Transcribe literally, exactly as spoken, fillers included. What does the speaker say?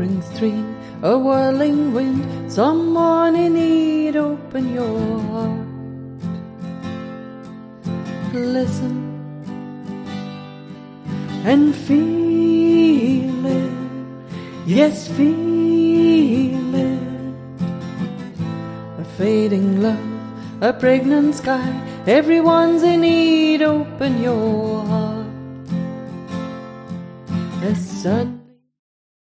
roaring stream, a whirling wind, someone in need, open your heart. Listen and feel it, yes, feel it. A fading love, a pregnant sky, everyone's in need, open your heart. A sudden